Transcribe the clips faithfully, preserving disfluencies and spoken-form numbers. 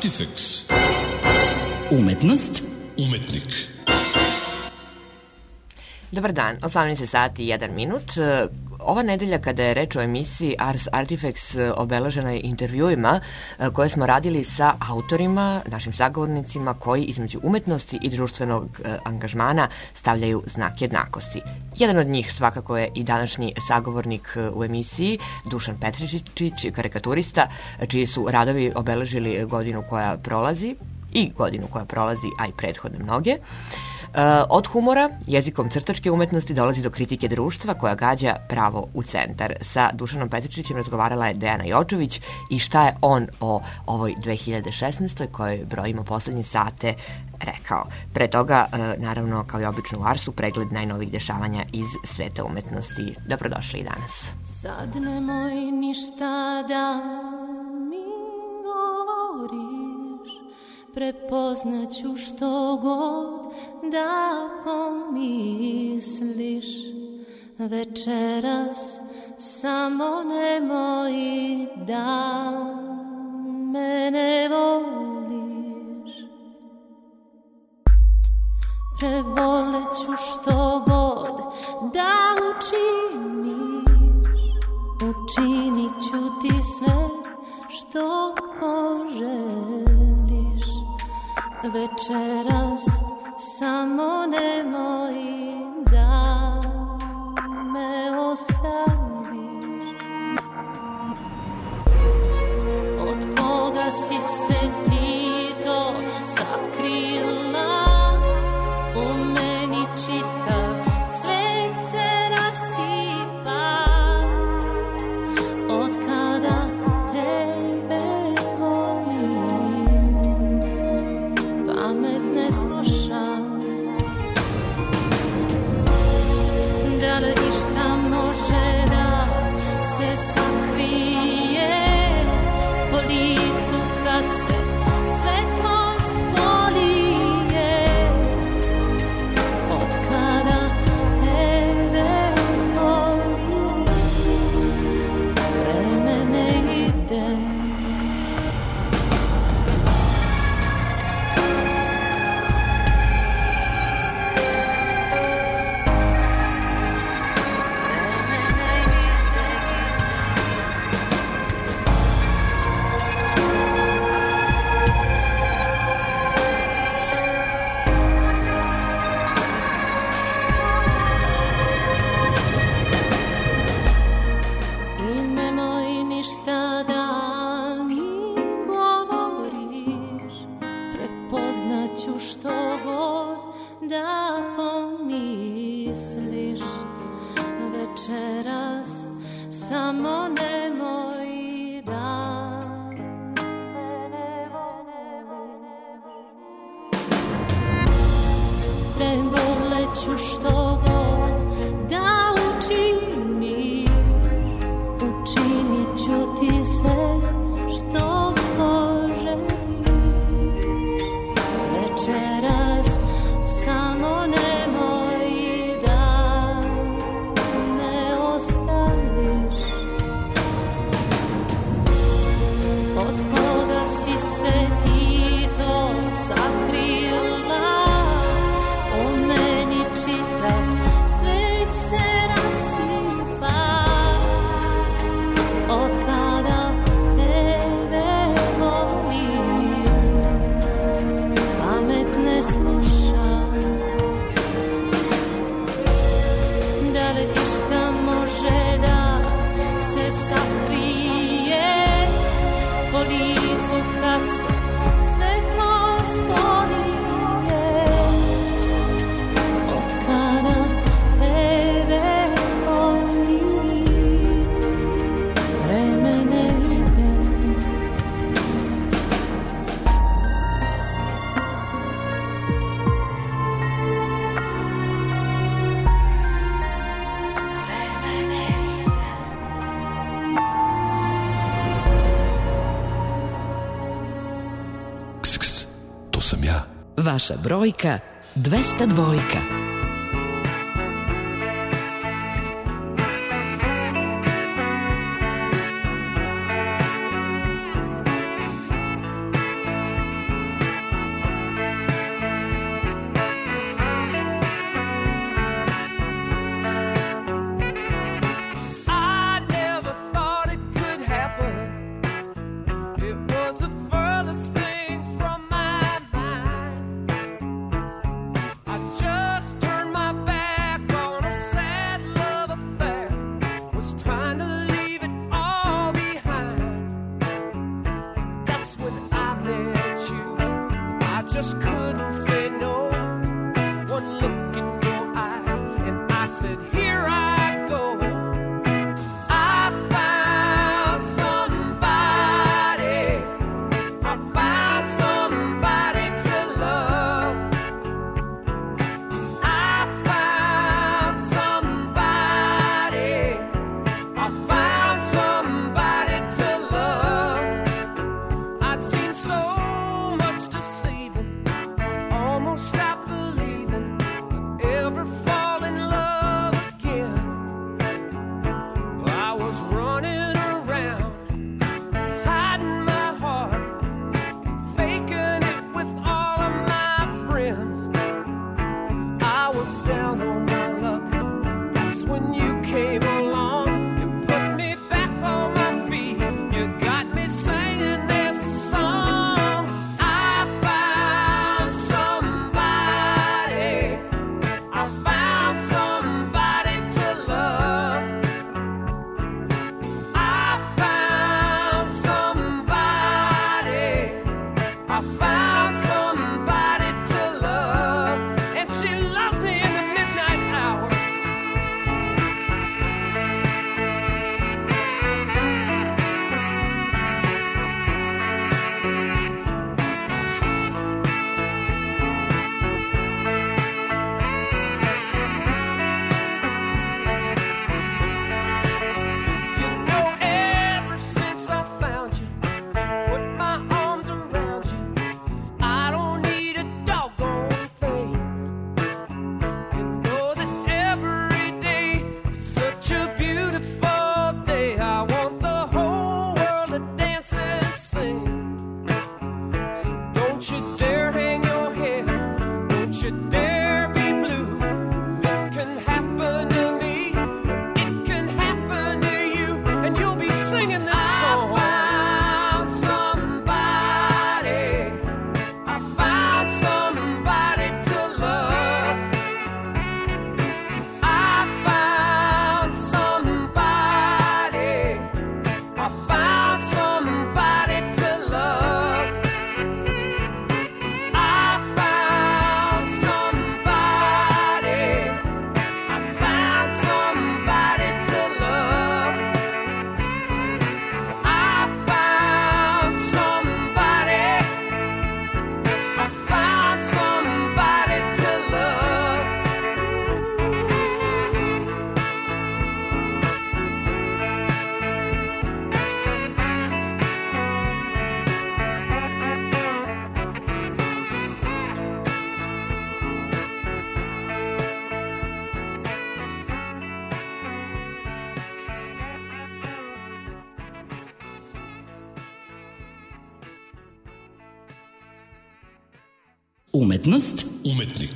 Artifex. Umetnost. Umetnik. Dobar dan, osamnaest sati i jedan minut. Ova nedelja kada je reč o emisiji Ars Artifex obeležena je intervjuima koje smo radili sa autorima, našim sagovornicima koji između umetnosti i društvenog angažmana stavljaju znak jednakosti. Jedan od njih svakako je i današnji sagovornik u emisiji, Dušan Petričić, karikaturista, čiji su radovi obeležili godinu koja prolazi i godinu koja prolazi, a i prethodne mnoge. Od humora, jezikom crtačke umetnosti dolazi do kritike društva koja gađa pravo u centar. Sa Dušanom Petričićem razgovarala je Dejana Jočović i šta je on o ovoj dve hiljade šesnaestoj kojoj brojimo poslednje sate rekao. Pre toga, naravno, kao i obično u Arsu, pregled najnovih dešavanja iz sveta umetnosti. Dobrodošli i danas. Sad nemoj ništa da mi govoriš, prepoznaću što god da pomisliš. Večeras samo nemoj da me ne voliš. Prevoleću što god da učiniš, učinit ću ti sve što poželiš. Večeras samo nemoj da me ostaviš. Od koga si se ti to sakrila? U meni čitav svet se rasipa. Od kada tebe volim, pamet ne slušam. Da li išta može da se sakrije po licu kad se svetlost polije? Od kada tebe volim, vreme ne ide. Vaša brojka dvesta dvojka. trying to leave it all behind. That's when I met you. I just couldn't say no. One look in your eyes, and I said, here I go. I found somebody. I found somebody to love. I found somebody. I found somebody to love. I'd seen so much deceiving, almost stopped believing I'd ever fall in love again. I was running around, hiding my heart, faking it with all of my friends. I was down on my luck. That's when you came along and put me back on my feet. You got me singing this song. I found somebody. I found somebody to love. I found somebody. I found somebody to love. And she loves me in the midnight hour. You know, ever since I found you, put my arms around you, I don't need a doggone thing. You know that every day is such a beautiful day. I want the whole world to dance and sing. So don't you dare hang your head, don't you dare be blue. If it can happen to me, it can happen to you, and you'll be singing this song. I found somebody. I found somebody to love. I found somebody. I found somebody to love. I found somebody. I found somebody to love. I found somebody. I found somebody to love. Umetnost, Umetnik.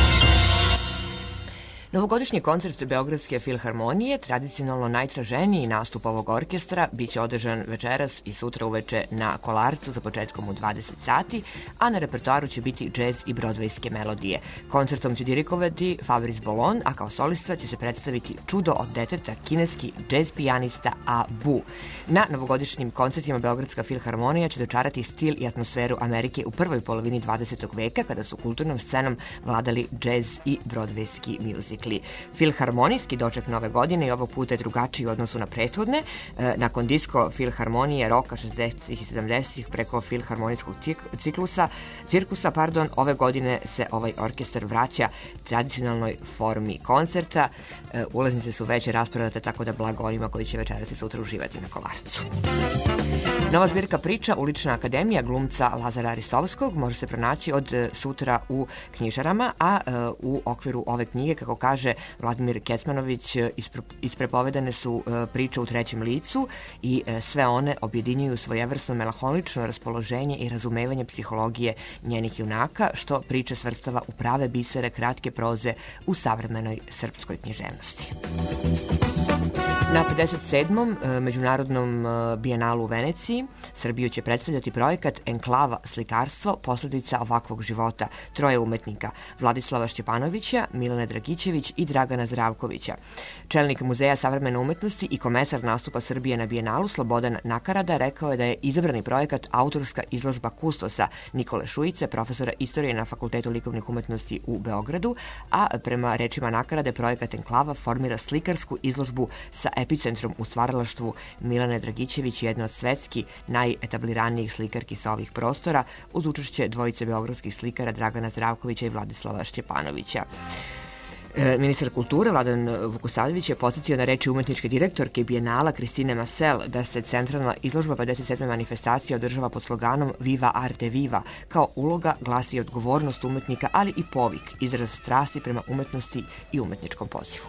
Novogodišnji koncert Beogradske filharmonije, tradicionalno najtraženiji nastup ovog orkestra, biće održan večeras i sutra uveče na Kolarcu za početkom u dvadeset sati, a na repertoaru će biti džez i brodvejske melodije. Koncertom će dirigovati Fabrice Bolon, a kao solista će se predstaviti čudo od deteta, kineski džez pijanista Abu. Na novogodišnjim koncertima Beogradska filharmonija će dočarati stil i atmosferu Amerike u prvoj polovini dvadesetog veka, kada su kulturnom scenom vladali džez i brodvejski muzikli. Filharmonijski doček nove godine i ovog puta je drugačiji u odnosu na prethodne. Nakon disko filharmonije, roka šezdesetih i sedamdesetih preko filharmonijskog ciklusa, cirkusa, pardon, ove godine se ovaj orkestar vraća tradicionalnoj formi koncerta. Ulaznice su već rasprodate, tako da blago onima koji će večeras i sutra uživati na Kolarcu. Nova zbirka priča Ulična akademija glumca Lazara Ristovskog može se pronaći od sutra u knjižarama, a u okviru ove knjige, kako kaže Vladimir Kecmanović, isprepovedane su priče u trećem licu i sve one objedinjuju svojevrsno melanholično raspoloženje i razumevanje psihologije njenih junaka, što priče svrstava u prave bisere kratke proze u savremenoj srpskoj književnosti. Na pedeset sedmom Međunarodnom bijenalu u Veneciji Srbiju će predstavljati projekat Enklava slikarstvo, posljedica ovakvog života troje umetnika, Vladislava Šćepanovića, Milane Dragićević i Dragana Zdravkovića. Čelnik Muzeja savremene umetnosti i komesar nastupa Srbije na bijenalu Slobodan Nakarada rekao je da je izabrani projekat autorska izložba kustosa Nikole Šujice, profesora istorije na Fakultetu likovnih umetnosti u Beogradu, a prema rečima Nakarade projekat Enklava formira slikarsku izložbu sa epicentrom u stvaralaštvu Milane Dragićević, jedna od svetski najetabliranijih slikarki sa ovih prostora, uz učešće dvojice beogradskih slikara Dragana Zdravkovića i Vladislava Šćepanovića. Ministar kulture Vladan Vukosavljević je podsjetio na reči umetničke direktorke bijenala Kristine Masel da se centralna izložba pedeset sedme manifestacije održava pod sloganom Viva Arte Viva, kao uloga, glas i odgovornost umetnika, ali i povik, izraz strasti prema umetnosti i umetničkom pozivu.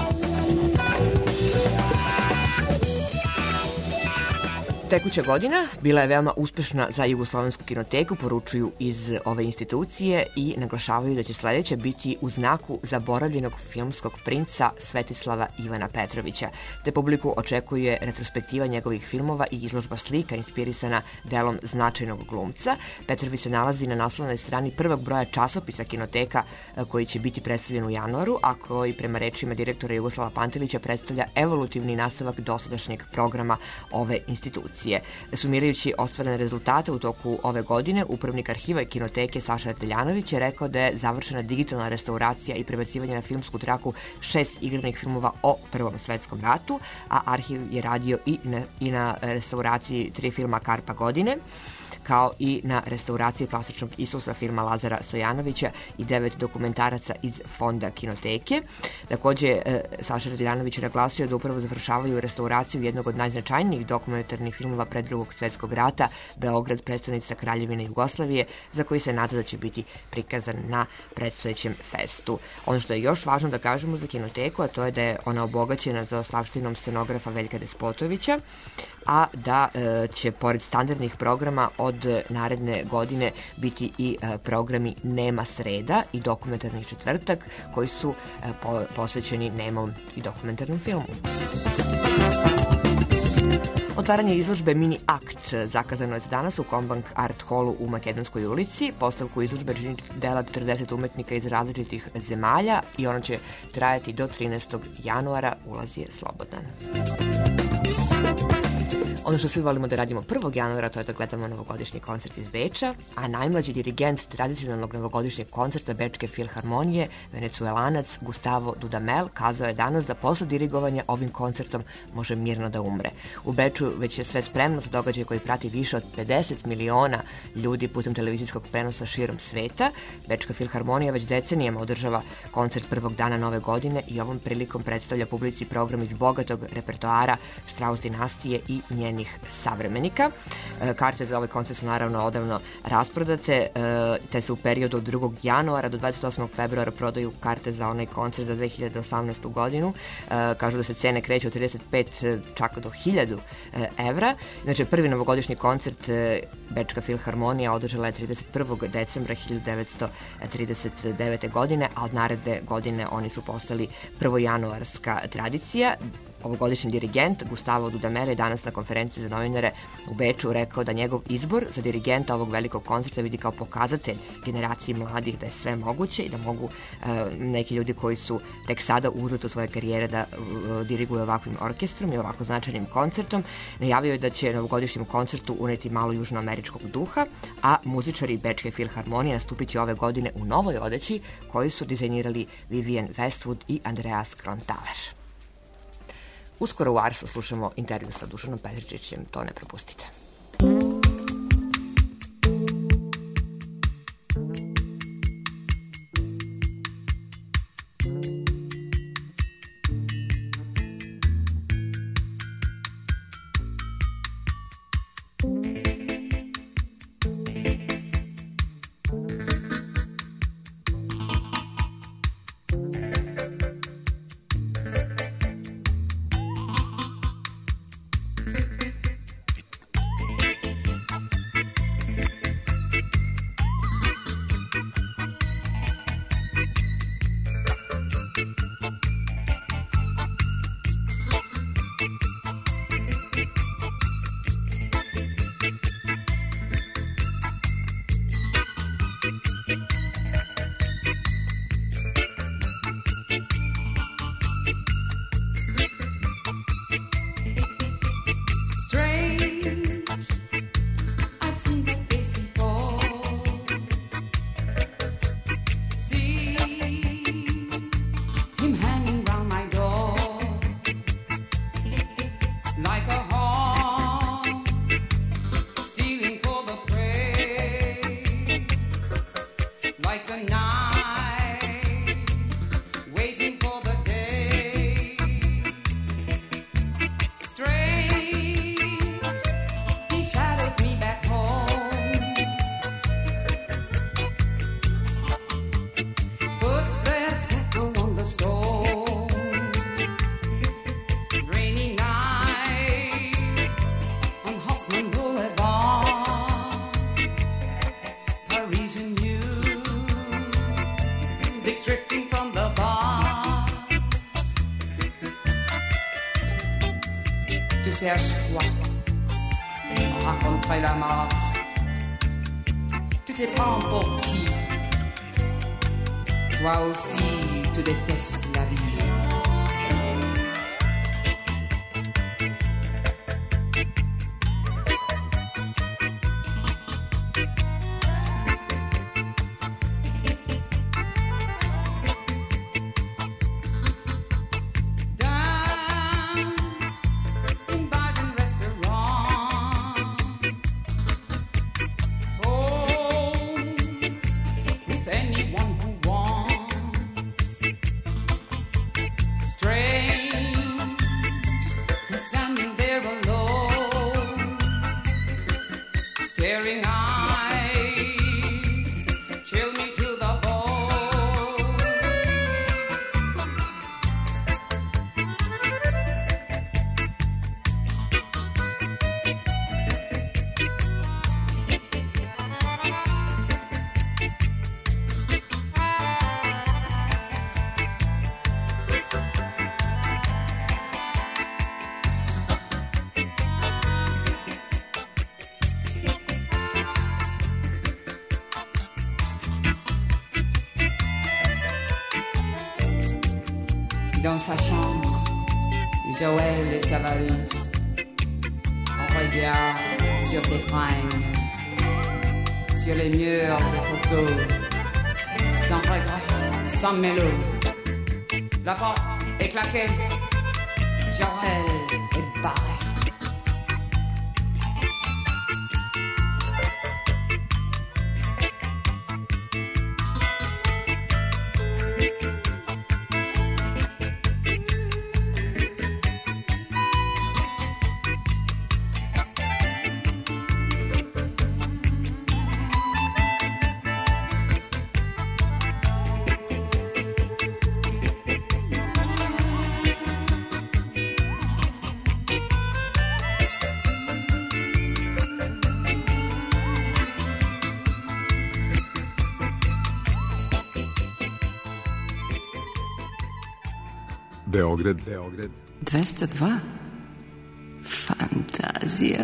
Tekuća godina bila je veoma uspešna za Jugoslovensku kinoteku, poručuju iz ove institucije i naglašavaju da će sledeća biti u znaku zaboravljenog filmskog princa Svetislava Ivana Petrovića, te publiku očekuje retrospektiva njegovih filmova i izložba slika inspirisana delom značajnog glumca. Petrović se nalazi na naslovnoj strani prvog broja časopisa kinoteka koji će biti predstavljen u januaru, a koji prema rečima direktora Jugoslava Pantelića predstavlja evolutivni nastavak dosadašnjeg programa ove institucije. Sumirajući ostvarene rezultate u toku ove godine, upravnik arhiva kinoteke Saša Arteljanović je rekao da je završena digitalna restauracija i prebacivanje na filmsku traku šest igranih filmova o Prvom svetskom ratu, a arhiv je radio i na, i na restauraciji tri filma Karpa godine, kao i na restauraciji klasičnog Isusa filma Lazara Stojanovića i devet dokumentaraca iz fonda kinoteke. Takođe, Saša Radljanović je naglasio da upravo završavaju restauraciju jednog od najznačajnijih dokumentarnih filmova pred Drugog svetskog rata, Beograd, predstavnica Kraljevine Jugoslavije, za koji se nada da će biti prikazan na predstojećem festu. Ono što je još važno da kažemo za kinoteku, a to je da je ona obogaćena za ostavštinom scenografa Veljka Despotovića, a da e, će pored standardnih programa od naredne godine biti i e, programi Nema sreda i Dokumentarni četvrtak, koji su e, po, posvećeni nemom i dokumentarnom filmu. Otvaranje izložbe Mini Akt zakazano je za danas u Kombank Art Hallu u Makedonskoj ulici. Postavku izložbe čini dela četrdeset umetnika iz različitih zemalja i ona će trajati do trinaestog januara. Ulaz je slobodan. Ono što svi volimo da radimo prvog januara, to je da gledamo novogodišnji koncert iz Beča, a najmlađi dirigent tradicionalnog novogodišnjeg koncerta Bečke filharmonije, venecuelanac Gustavo Dudamel, kazao je danas da posle dirigovanja ovim koncertom može mirno da umre. U Beču već je sve spremno za događaj koji prati više od pedeset miliona ljudi putem televizijskog prenosa širom sveta. Bečka filharmonija već decenijama održava koncert prvog dana nove godine i ovom prilikom predstavlja publici program iz bogatog repertoara Strauss dinastije i njenih savremenika. Karte za ovaj koncert su naravno odavno rasprodate, te se u periodu od drugog januara do dvadeset osmog februara prodaju karte za onaj koncert za dve hiljade osamnaestu godinu. Kažu da se cene kreću od trideset pet čak do hiljadu evra. Znači, prvi novogodišnji koncert Bečka filharmonija održala je trideset prvog decembra hiljadu devetsto trideset devete. godine, a od naredne godine oni su postali prvojanuarska tradicija. Ovogodišnji dirigent Gustavo Dudamel je danas na konferenciji za novinare u Beču rekao da njegov izbor za dirigenta ovog velikog koncerta vidi kao pokazatelj generaciji mladih da je sve moguće i da mogu e, neki ljudi koji su tek sada u uzletu svoje karijere da e, diriguju ovakvim orkestrom i ovako značajnim koncertom. Najavio je da će novogodišnjem koncertu uneti malo južnoameričkog duha, a muzičari Bečke filharmonije nastupit će ove godine u novoj odeći koju su dizajnirali Vivian Westwood i Andreas Kronthaler. Uskoro u Arsu slušamo intervju sa Dušanom Petričićem, to ne propustite. like a hawk stealing for the prey, like the night waiting for the day. Strange, he shadows me back home. Footsteps echo on the stone. Rainy nights on Hoffman Boulevard. Parisian music drifting from the bar. Tu cherches quoi? Rencontrer la mort. Tu te prends pour qui? Toi aussi, tu détestes la vie. Dance in bars and restaurants. Home with anyone who wants. Strange, he's standing there alone. Staring eyes chill me to the bone. Dans sa chambre, Joël et sa valise. On regarde sur ses fringues, sur les murs de photos, sans regret, sans mélo. La porte est claquée, Joël est barré. Beograd, Beograd. dvesta dva. Fantazija.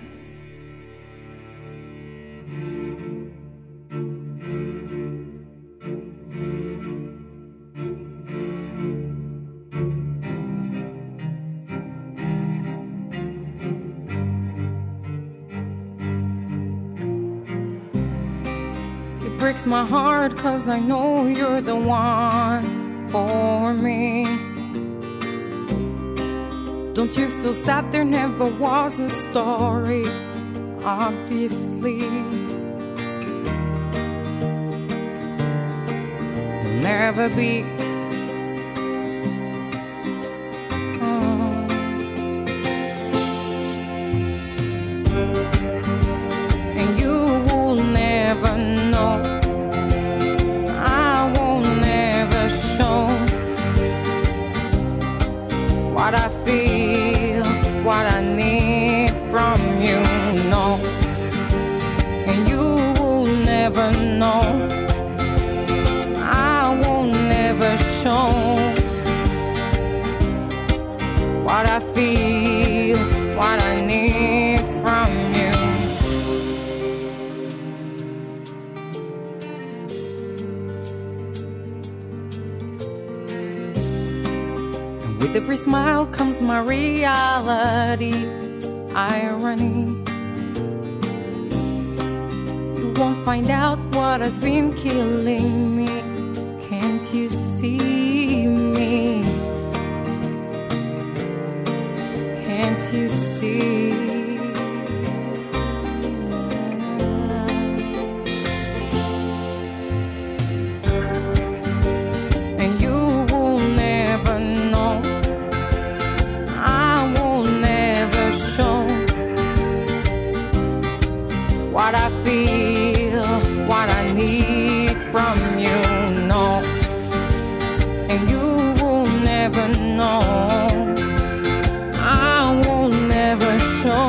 It breaks my heart 'cause I know you're the one for me. Don't you feel sad there never was a story? Obviously there'll never be. Oh. And you will never know. I won't never show what I feel, what I need from you, no. And you will never know. I will never show what I feel, what I need from you. And with every smile comes my reality, irony. You won't find out what has been killing me. Can't you see me? Can't you see. And you will never know, I will never show what I feel, what I need from you, no. And you will never know, I will never show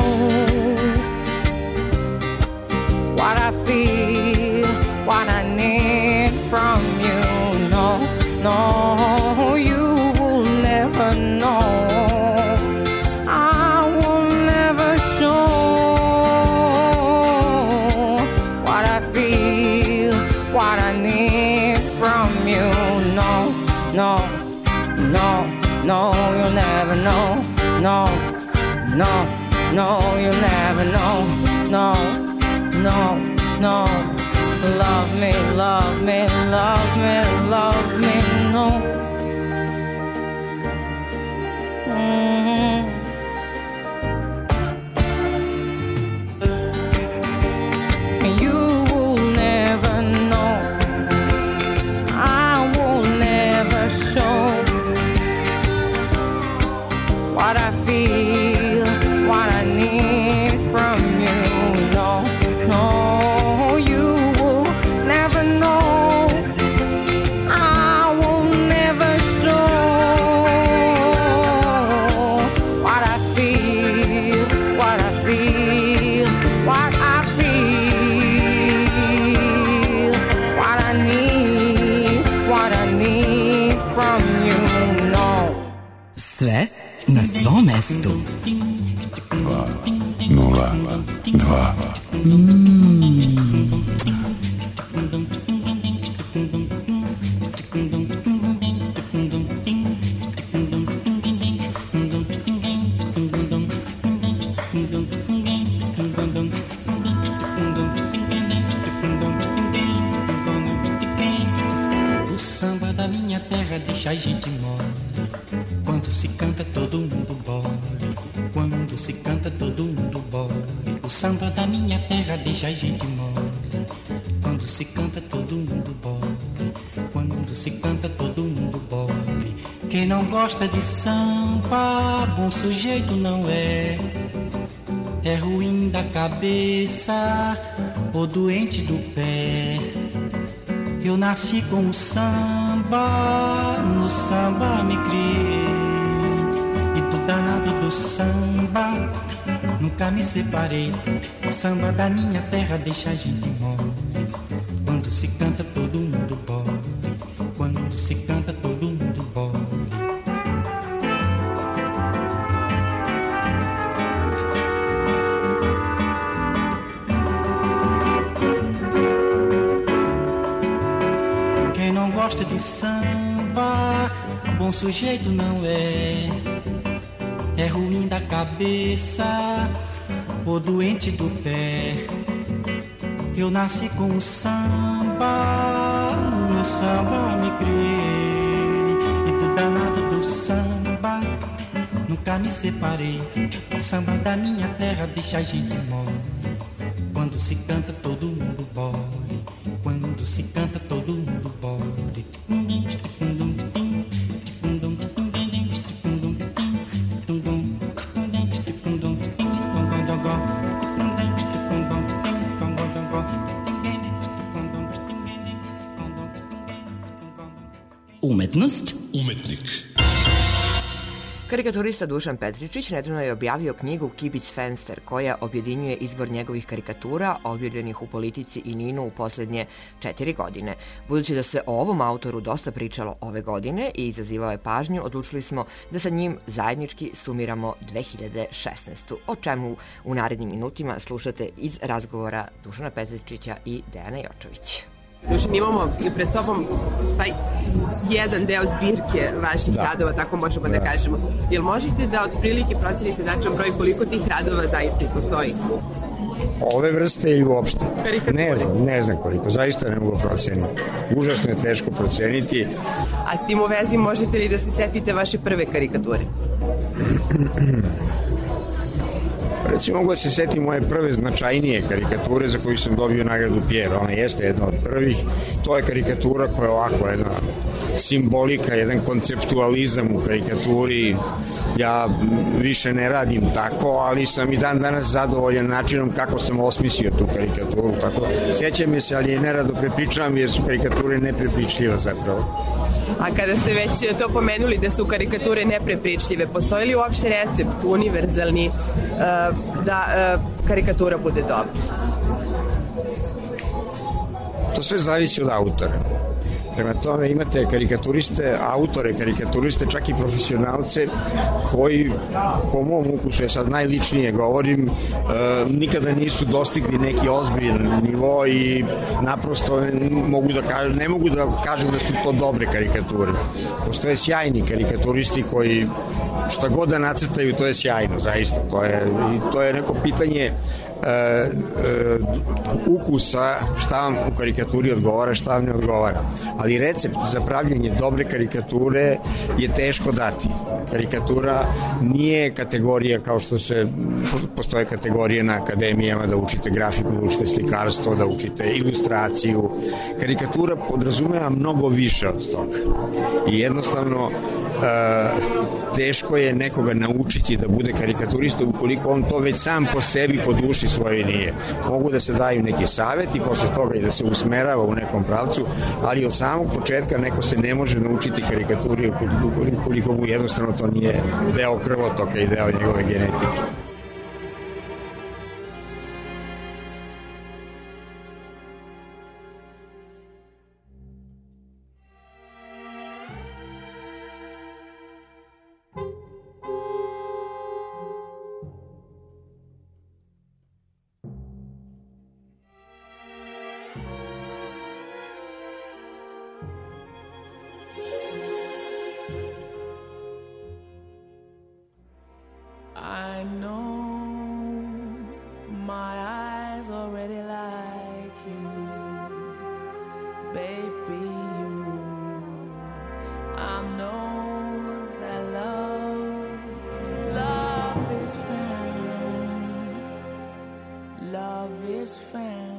what I feel, what I need from you, no, no. You will never know, I will never show what I feel, what I need from you, no, no, no, no. You'll never know, no, no, no. You'll never know, no, no, no. Love me, love me, love me, love me, no. Mm-hmm. And you will never know, I will never show what I feel, what I need from you, no, no. You will never know, I will never show what I feel, what I feel, what I feel, what I need, what I need from you, no. Sve na svom mestu. dva nula dva. O samba da minha terra deixa a gente mole. Quando se canta todo mundo bole. Quando se canta todo mundo bole. O samba da minha terra deixa a gente mole. Quando se canta todo mundo bole. Quando se canta todo mundo bole. Quem não gosta de samba, bom sujeito não é. É ruim da cabeça ou doente do pé. Eu nasci com o samba, no samba me criei. E do danado do samba, nunca me separei. O samba da minha terra deixa a gente mole. Quando se canta todo mundo bole. Quando se canta todo mundo bole. Quem não gosta de samba, bom sujeito não é. É ruim da cabeça ou doente do pé. Eu nasci com o samba, no samba me criei. E do danado do samba, nunca me separei. O samba da minha terra deixa a gente mole. Quando se canta todo mundo bole. Quando se canta todo mundo bole. Umetnost, Umetnik. Karikaturista Dušan Petričić nedavno je objavio knjigu Kibic Fenster, koja objedinjuje izbor njegovih karikatura objavljenih u Politici i Ninu u poslednje četiri godine. Budući da se o ovom autoru dosta pričalo ove godine i izazivao je pažnju, odlučili smo da sa njim zajednički sumiramo dve hiljade šesnaestu. O čemu u narednim minutima slušate iz razgovora Dušana Petričića i Dejana Jočović. Dušan, imamo i pred sobom taj jedan deo zbirke vaših da. radova, tako možemo da, da kažemo. Jel možete da otprilike procenite tačan broj koliko tih radova zaista i postoji? Ove vrste ili uopšte? Ne znam, ne znam koliko, zaista ne mogu proceniti. Užasno je teško proceniti. A s tim u vezi možete li da se setite vaše prve karikature? recimo mogu da se setim moje prve značajnije karikature za koju sam dobio nagradu Pierre, ona jeste jedna od prvih, to je karikatura koja je ovako jedna simbolika, jedan konceptualizam u karikaturi. Ja više ne radim tako, ali sam i dan danas zadovoljan načinom kako sam osmislio tu karikaturu. Tako, sjećam je se, ali je nerado prepričavam jer su karikature neprepričljiva zapravo. A kada ste već to pomenuli da su karikature neprepričljive, postoji li uopšte recept univerzalni uh, da uh, karikatura bude dobra? To sve zavisi od autora. Prema tome imate karikaturiste, autore karikaturiste, čak i profesionalce koji, po mom ukusu, je sad najličnije govorim, e, nikada nisu dostigli neki ozbiljan nivo i naprosto mogu da kažem, ne mogu da kažem da su to dobre karikature. Postoje sjajni karikaturisti koji šta god da nacrtaju, to je sjajno, zaista. To je, to je neko pitanje Uh, uh, ukusa, šta vam u karikaturi odgovara, šta vam ne odgovara. Ali recept za pravljenje dobre karikature je teško dati. Karikatura nije kategorija kao što se postoje kategorije na akademijama da učite grafiku, da učite slikarstvo, da učite ilustraciju. Karikatura podrazumeva mnogo više od toga. I jednostavno uh, teško je nekoga naučiti da bude karikaturista ukoliko on to već sam po sebi po duši svoje nije. Mogu da se daju neki savjeti, posle toga i da se usmerava u nekom pravcu, ali od samog početka neko se ne može naučiti karikaturi ukoliko mu jednostavno to nije deo krvotoka i deo njegove genetike. I know my eyes already like you, baby, you. I know that love, love is found, love is found.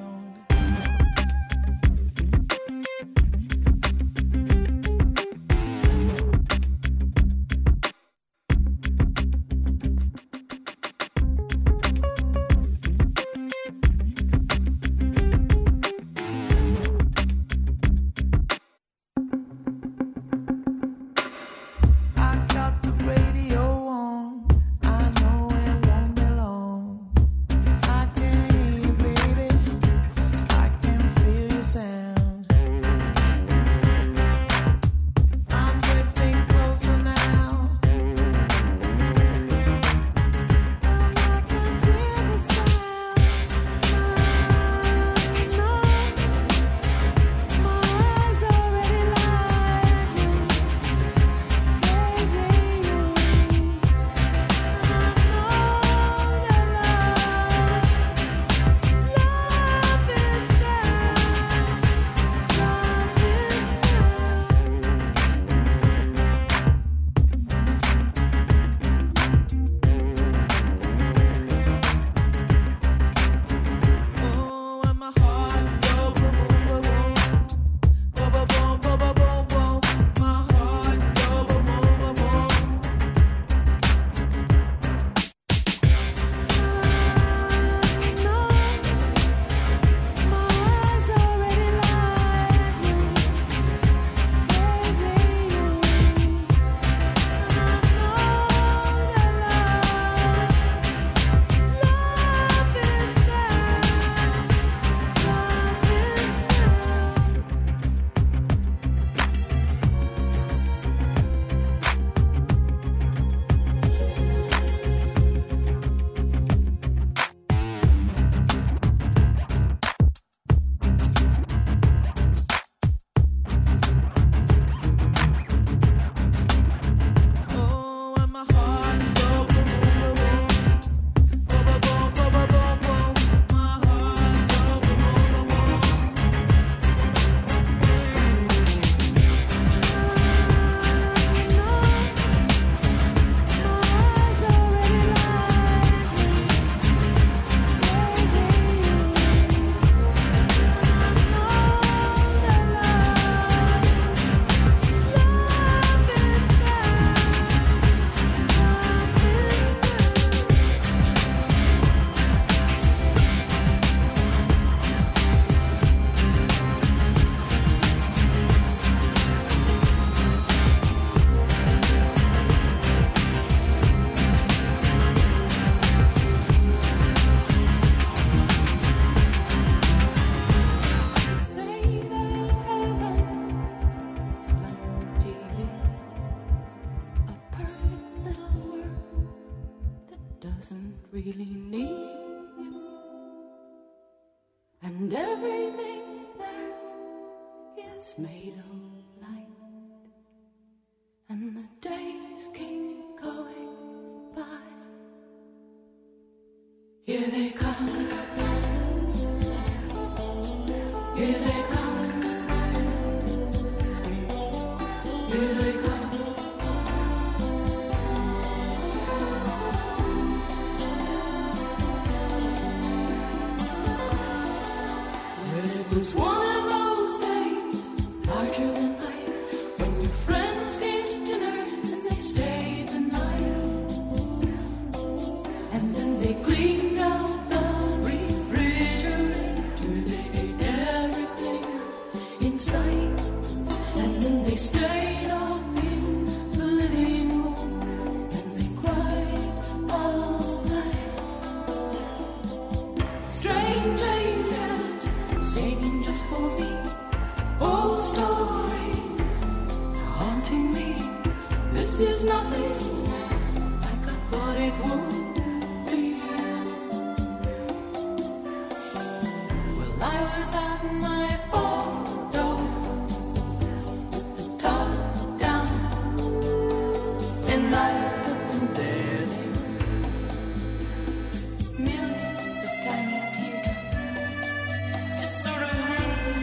really need you, and everything there is made of light, and the days keep going by. Here they come, here they come, here they come. It was one of those days, larger than life, when your friends came to dinner and they stayed the night. And then they cleaned out the refrigerator, they ate everything in sight. And then they stayed up in the living room and they cried all night. Strange angels singing just for me, old story haunting me. This is nothing like I thought it would be. Well, I was at my photo with the top down, and I looked up and there they were, millions of tiny teardrops just sort of hanging.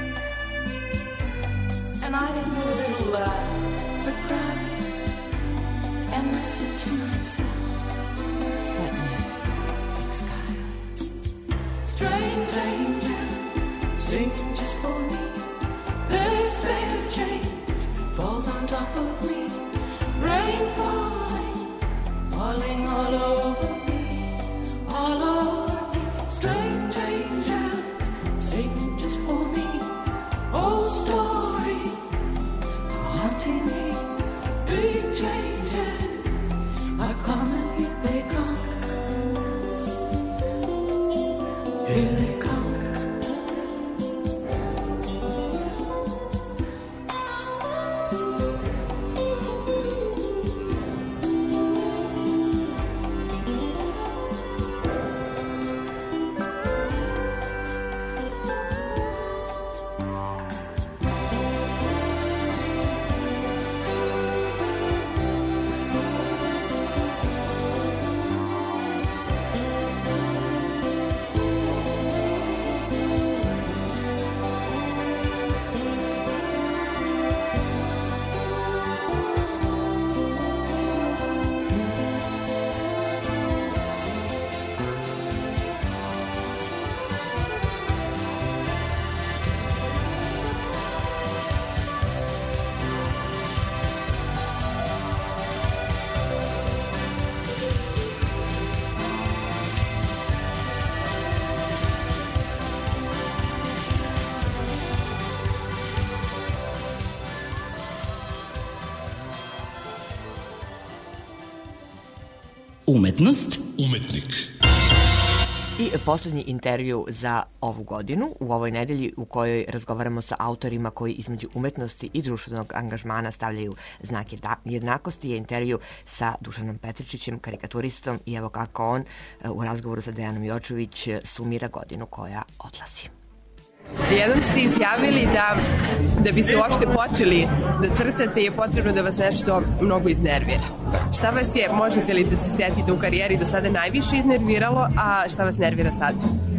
And I didn't know that I'd laugh or cry. And I said to myself, what next, big sky? Strange angel singing just for me. This fair change falls on top of me. Rain falling, falling all over me, all over me. Strange angels singing just for me. Old stories haunting me. Big changes are coming, here they come. Here they come. Umetnost. Umetnik. I poslednji intervju za ovu godinu, u ovoj nedelji u kojoj razgovaramo sa autorima koji između umetnosti i društvenog angažmana stavljaju znak jednakosti, je intervju sa Dušanom Petričićem, karikaturistom, i evo kako on u razgovoru sa Dejanom Jočović sumira godinu koja odlazi. Jednom ste izjavili da da biste uopšte počeli da crtate je potrebno da vas nešto mnogo iznervira. Šta vas je, možete li da se setite u karijeri do sada najviše iznerviralo, a šta vas nervira sada?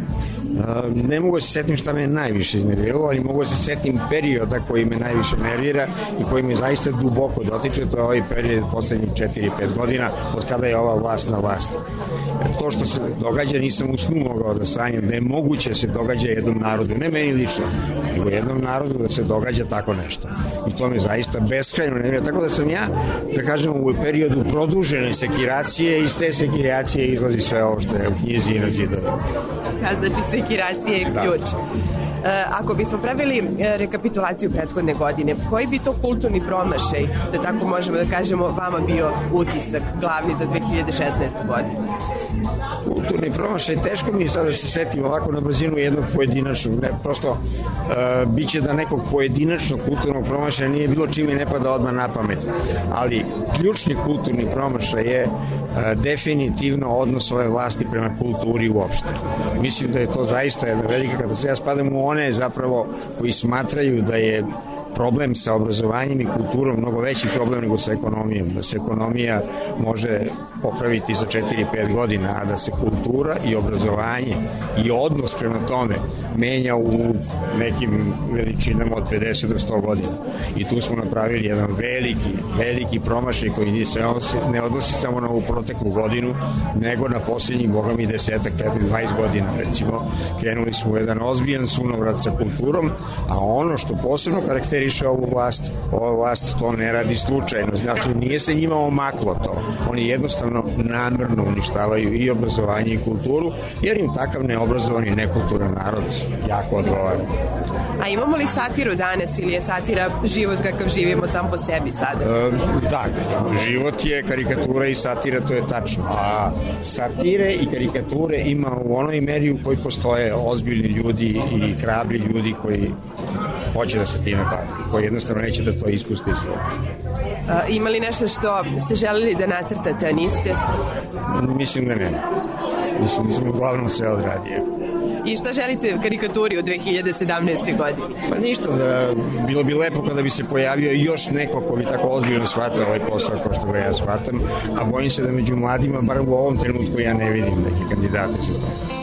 Ne mogu se setim šta me najviše iznerviralo, ali mogu se setim perioda koji me najviše nervira i koji me zaista duboko dotiče. To je ovaj period poslednjih četiri pet godina od kada je ova vlast na vlasti. To što se događa nisam u snu mogao da sanjam, da je moguće da se događa jednom narodu, ne meni lično, nego jednom narodu da se događa tako nešto. I to me zaista beskrajno nervira. Tako da sam ja, da kažem, u periodu produžene sekiracije, iz te sekiracije izlazi sve ovo što je u knjizi i na zidovi. Znači, sekiracija je ključ. Da. Ako bismo pravili rekapitulaciju prethodne godine, koji bi to kulturni promašaj, da tako možemo da kažemo, vama bio utisak glavni za dve hiljade šesnaestu. godinu? kulturni promašaj, teško mi je sad da se setim ovako na brzinu jednog pojedinačnog, ne, prosto uh, bit će da nekog pojedinačnog kulturnog promašaja nije bilo čime ne pada odmah na pamet, ali ključni kulturni promašaj je uh, definitivno odnos ove vlasti prema kulturi uopšte. Mislim da je to zaista jedna velika, kada se ja spadam u one zapravo koji smatraju da je problem sa obrazovanjem i kulturom mnogo veći problem nego sa ekonomijom, da se ekonomija može popraviti za četiri pet godina, a da se kultura i obrazovanje i odnos prema tome menja u nekim veličinama od pedeset do sto godina. I tu smo napravili jedan veliki, veliki promašaj koji se ne odnosi samo na ovu proteklu godinu, nego na posljednjih, boga mi, desetak, petnaest, dvadeset godina, recimo. Krenuli smo u jedan ozbiljan sunovrat sa kulturom, a ono što posebno karakteri više ovu vlast, ova vlast to ne radi slučajno, znači nije se njima omaklo to, oni jednostavno namerno uništavaju i obrazovanje i kulturu, jer im takav neobrazovani, nekulturan narod jako odgovara. A imamo li satiru danas ili je satira život kakav živimo sam po sebi sada? E, da, život je karikatura i satira, to je tačno, a satire i karikature ima u onoj meri u kojoj postoje ozbiljni ljudi i hrabri ljudi koji hoće da se time bavi, koji jednostavno neće da to ispusti iz života. Ima li nešto što ste želeli da nacrtate, a niste? Mislim da ne. Mislim da sam uglavnom sve odradio. I šta želite karikaturi u dve hiljade sedamnaeste. godini? Pa ništa, da, bilo bi lepo kada bi se pojavio još neko ko bi tako ozbiljno shvatao ovaj posao kao što ga ja shvatam, a bojim se da među mladima, bar u ovom trenutku, ja ne vidim neke kandidate za to.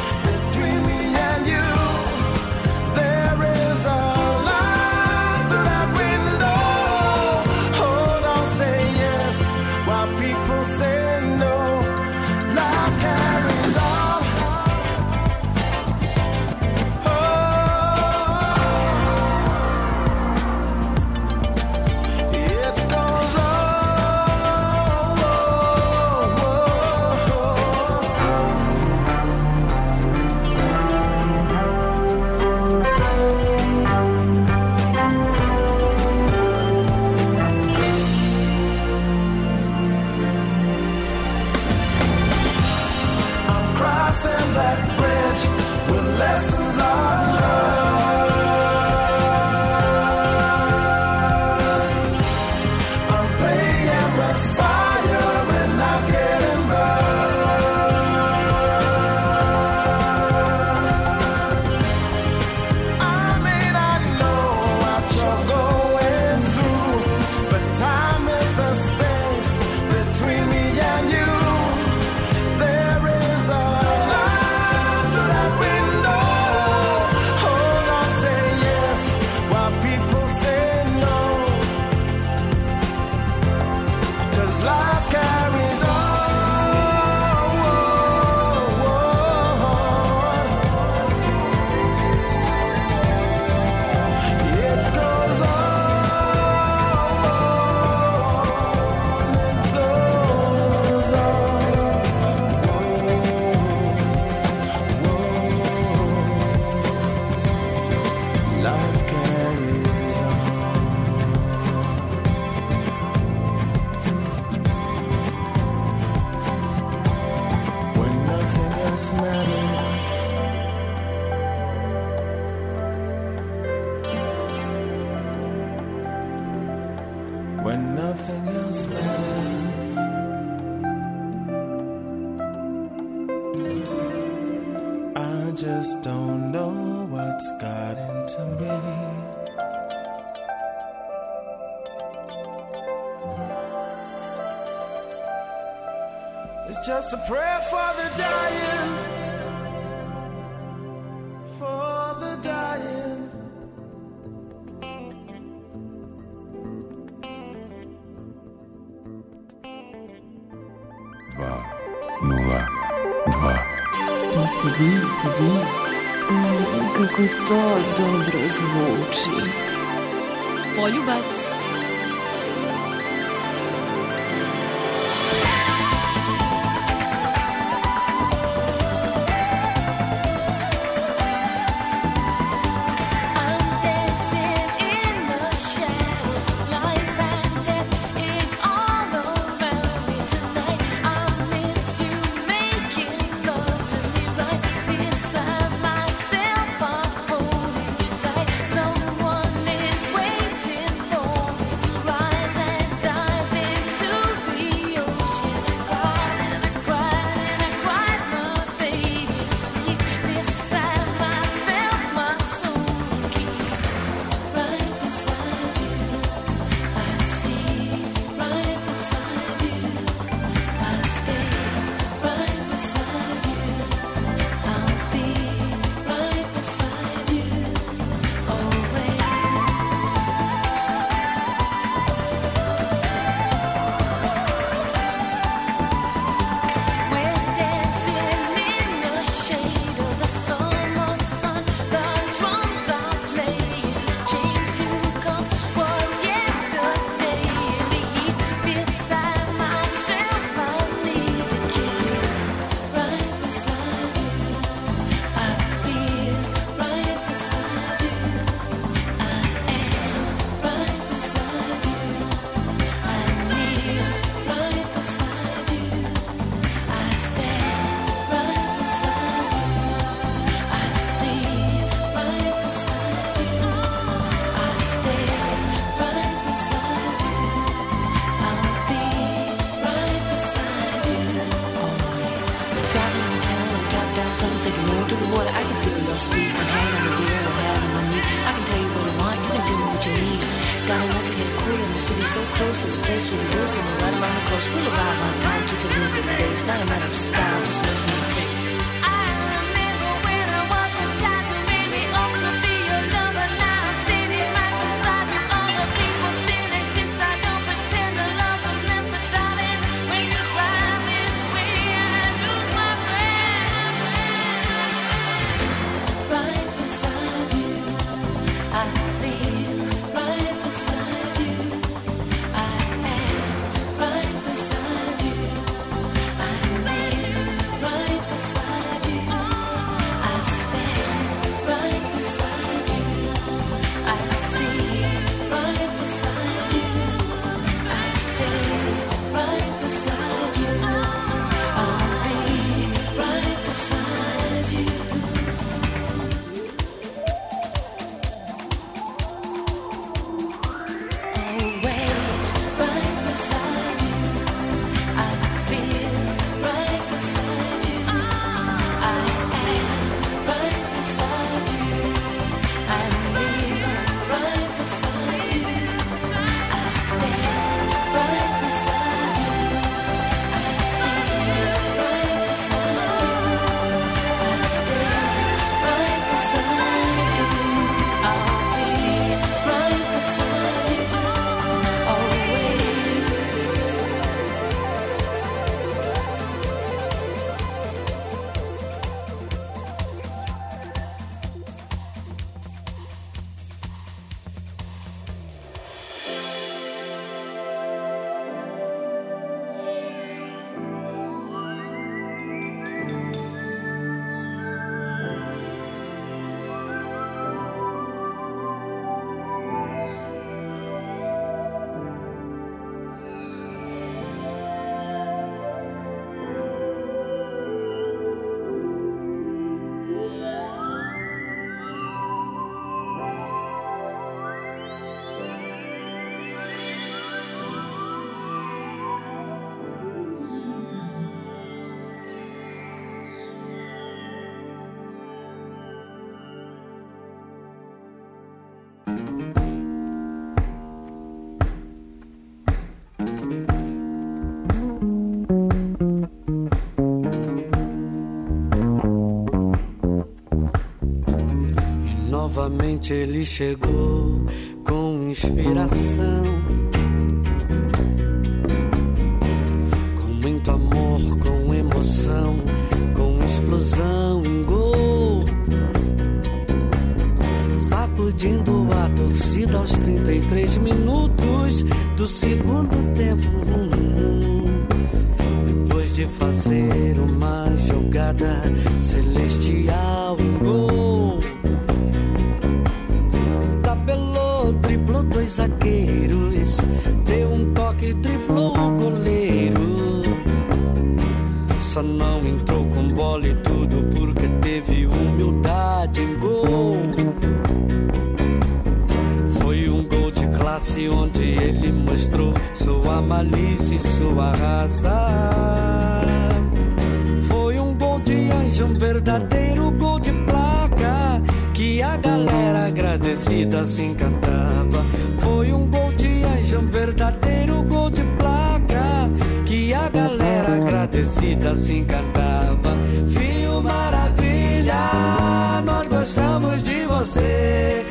There is a line life carries on. When nothing else matters, when nothing else matters, I just don't know what's got into me. It's just a prayer for the dying, for the dying. Dva, nula, dva. To ste vi, ste vi. Mm, kako to dobro zvuči. Poljubac. Someone is waiting for so close, there's a place where we do something right along the coast. We'll arrive on time, just a little bit late. It's not a matter of style, just listening to taste. Right beside you, I live right beside you. Novamente ele chegou com inspiração, com muito amor, com emoção, com explosão em gol, sacudindo a torcida aos trinta e três minutos do segundo tempo. Depois de fazer uma jogada celestial em gol, tabelou, driblou dois zagueiros, deu um toque, driblou o goleiro. Só não entrou com bola e tudo porque teve humildade em gol. Foi um gol de classe onde ele mostrou sua malícia e sua raça. Foi um gol de anjo, um verdadeiro gol de placa, que a galera agradecida se encantava. Foi um gol de anjo, um verdadeiro gol de placa, que a galera agradecida se encantava. Fio Maravilha, nós gostamos de você.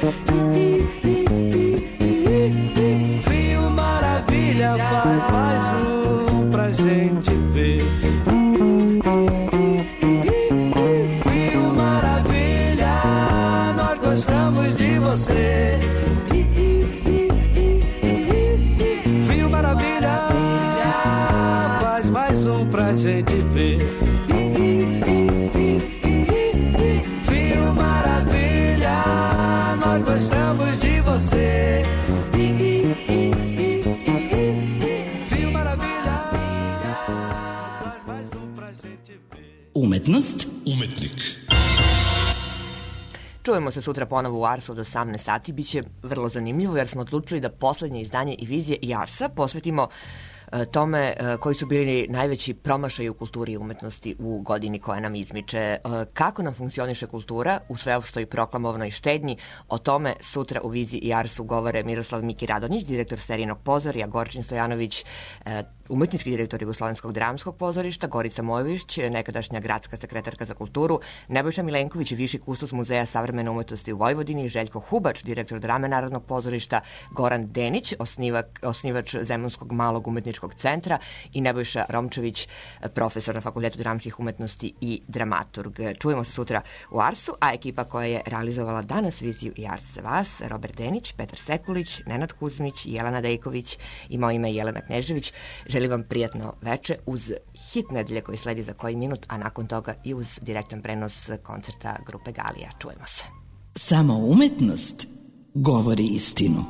Fio Maravilha, faz mais um pra gente ver. Fio Maravilha, nós gostamos de você. Fio Maravilha, faz mais um pra gente ver. Fio Maravilha, nós gostamos de você. Fio Maravilha, faz mais um pra gente ver. Umetnost, Umetnik. Čujemo se sutra ponovo u Arsu od osamnaest sati. Biće vrlo zanimljivo jer smo odlučili da poslednje izdanje i vizije i Arsa posvetimo tome koji su bili najveći promašaj u kulturi i umetnosti u godini koja nam izmiče. Kako nam funkcioniše kultura u sveopštoj proklamovanoj štednji, o tome sutra u viziji i Arsu govore Miroslav Miki Radonjić, direktor Sterinog pozorja, Gorčin Stojanović, umetnički direktor Jugoslovenskog dramskog pozorišta, Gorica Mojović, nekadašnja gradska sekretarka za kulturu, Nebojša Milenković, viši kustos Muzeja savremene umetnosti u Vojvodini, Željko Hubač, direktor Drame Narodnog pozorišta, Goran Denić, osnivak, osnivač Zemunskog malog umetničkog centra i Nebojša Romčević, profesor na Fakultetu dramskih umetnosti i dramaturg. Čujemo se sutra u Arsu, a ekipa koja je realizovala danas viziju i Ars za vas, Robert Denić, Petar Sekulić, Nenad Kuzmić, Jelena Dejković i moje ime je Jelena Knežević. Želim vam prijatno veče uz hit nedelje koji sledi za koji minut, a nakon toga i uz direktan prenos koncerta grupe Galija. Čujemo se. Samo umetnost govori istinu.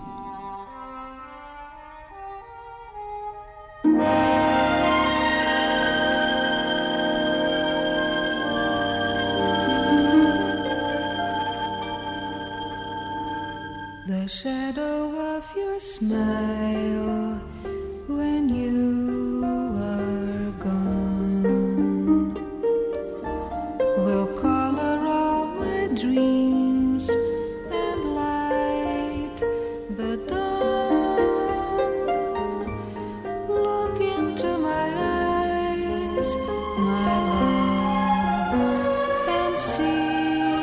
The shadow of your smile when you are gone will color all my dreams and light the dawn. Look into my eyes, my love, and see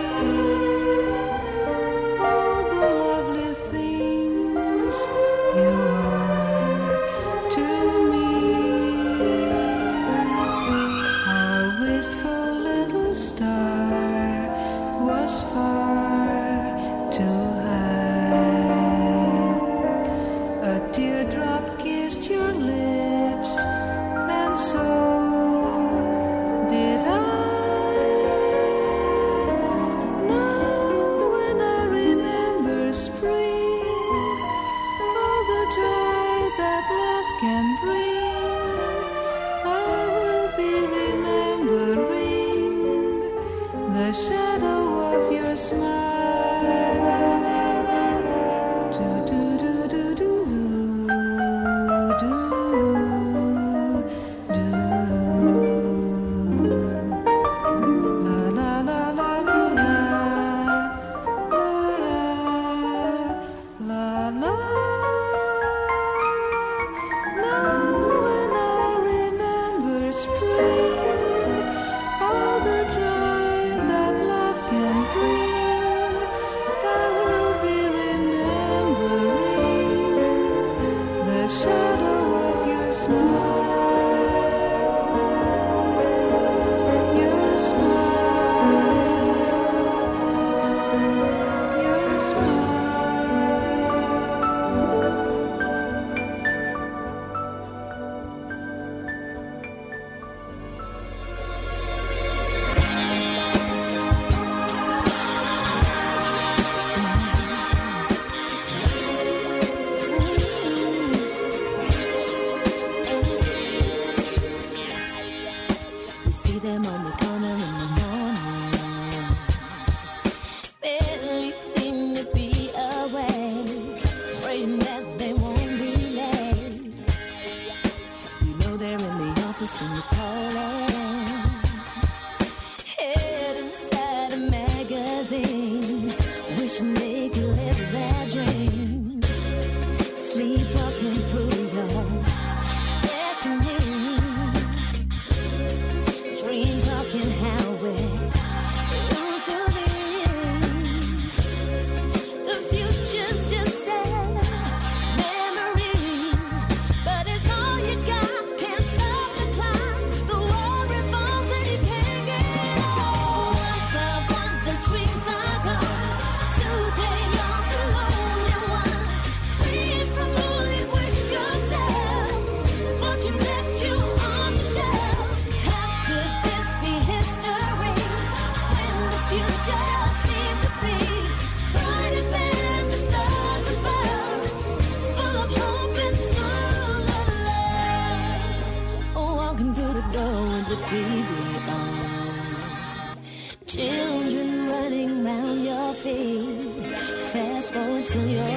all the lovely things you are to me. Our wistful little star was far should make you live that dream. Sleepwalking through your destiny. Dream talking how it used to be. The future's just a memory, but it's all you got. Can't stop the climb. The world revolves and you can't get off. Once upon the dreams are gone. Today you're the lonely one. Free from all you wish yourself. Fortune left you on the shelf. How could this be history when the future seems to be brighter than the stars above, full of hope and full of love? Walking through the door with the T V on, children running round your feet. Fast forward till you're